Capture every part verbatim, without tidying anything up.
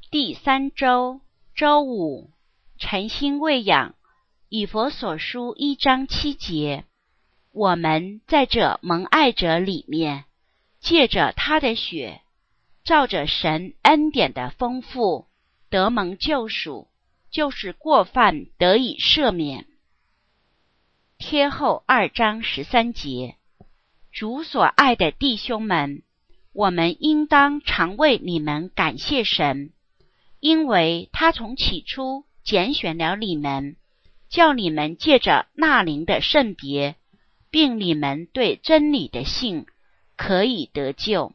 第三周周五，诚心喂养，以弗所书一章七节，我们在这蒙爱者里面，借着他的血，照着神恩典的丰富，得蒙救赎，就是过犯得以赦免。帖后二章十三节，主所爱的弟兄们，我们应当常为你们感谢神，因为他从起初拣选了你们，叫你们借着那灵的圣别，并你们对真理的信，可以得救。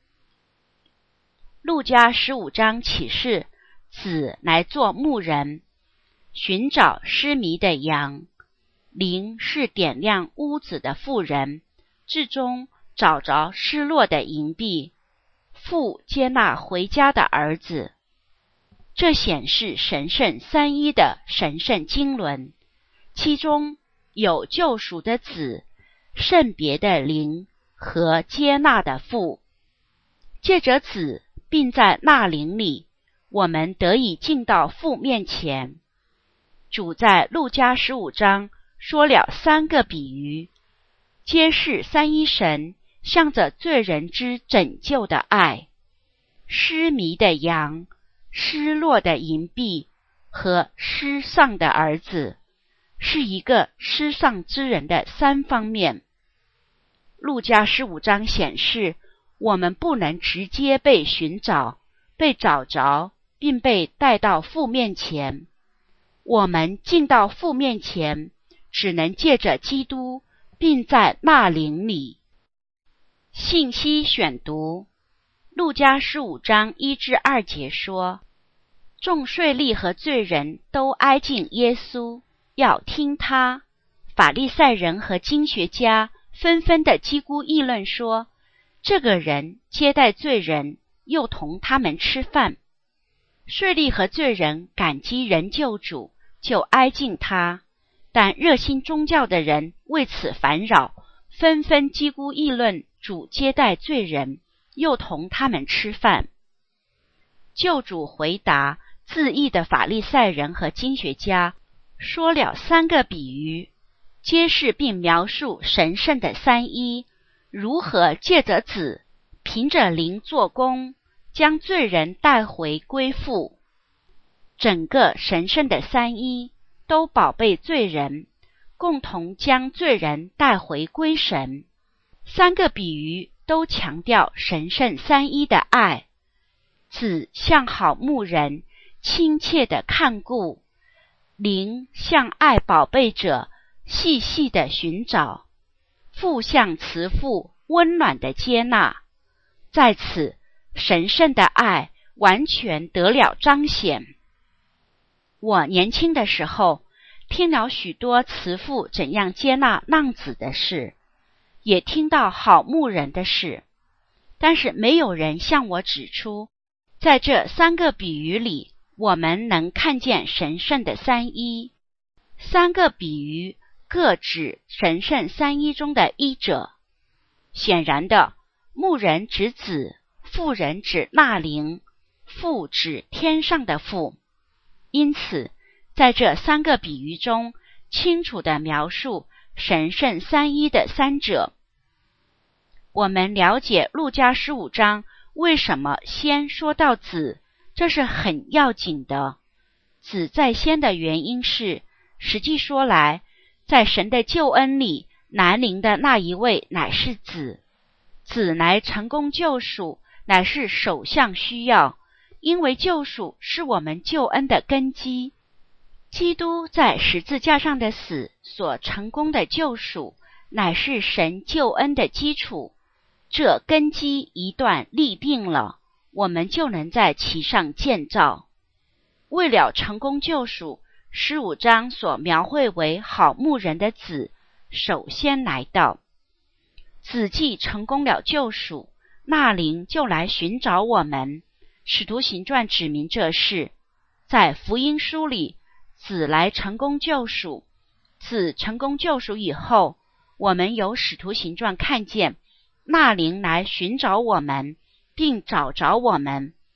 路加十五章启示子来做牧人，寻找失迷的羊，灵是点亮屋子的妇人，至终找着失落的银币，父接纳回家的儿子。这显示神圣三一的神圣经纶，其中有救赎的子、圣别的灵和接纳的父。借着子，并在那灵里，我们得以进到父面前。主在路加十五章说了三个比喻，揭示三一神向着罪人之拯救的爱。失迷的羊、失落的银币和失丧的儿子，是一个失丧之人的三方面。路加十五章显示，我们不能直接被寻找、被找着，并被带到父面前。我们进到父面前，只能借着基督，并在那灵里。信息选读：路加十五章一至二节说，众税吏和罪人都挨近耶稣，要听他。法利赛人和经学家纷纷的叽咕议论说，这个人接待罪人，又同他们吃饭。税吏和罪人感激人救主，就挨近他，但热心宗教的人为此烦扰，纷纷叽咕议论主接待罪人，又同他们吃饭。救主回答自义的法利赛人和经学家，说了三个比喻，揭示并描述神圣的三一如何借着子，凭着灵做工，将罪人带回归父。整个神圣的三一都宝贝罪人，共同将罪人带回归神。三个比喻都强调神圣三一的爱。子像好牧人亲切的看顾，灵像爱宝贝者细细的寻找，父像慈父温暖的接纳。在此，神圣的爱完全得了彰显。我年轻的时候，听了许多慈父怎样接纳浪子的事，也听到好牧人的事，但是没有人向我指出，在这三个比喻里，我们能看见神圣的三一。三个比喻各指神圣三一中的一者。显然的，牧人指子，妇人指那灵，父指天上的父。因此，在这三个比喻中，清楚地描述神圣三一的三者。我们了解路加十五章为什么先说到子，这是很要紧的。子在先的原因是，实际说来，在神的救恩里，南临的那一位乃是子。子来成功救赎，乃是首项需要，因为救赎是我们救恩的根基。基督在十字架上的死所成功的救赎，乃是神救恩的基础。这根基一旦立定了，我们就能在其上建造。为了成功救赎，十五章所描绘为好牧人的子首先来到。子既成功了救赎，那灵就来寻找我们。使徒行传指明这事。在福音书里，子来成功救赎。子成功救赎以后，我们由使徒行传看见那灵来寻找我们，并找着我们。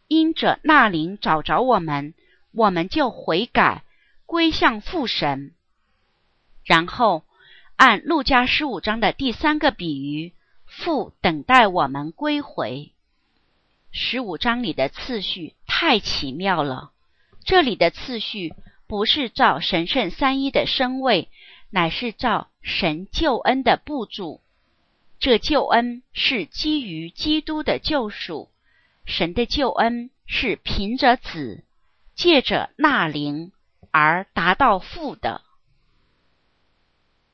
因着那灵找着我们，我们就悔改，归向父神。然后按路加十五章的第三个比喻，父等待我们归回。十五章里的次序太奇妙了，这里的次序不是照神圣三一的身位，乃是照神救恩的步骤。这救恩是基于基督的救赎，神的救恩是凭着子，借着那灵而达到父的。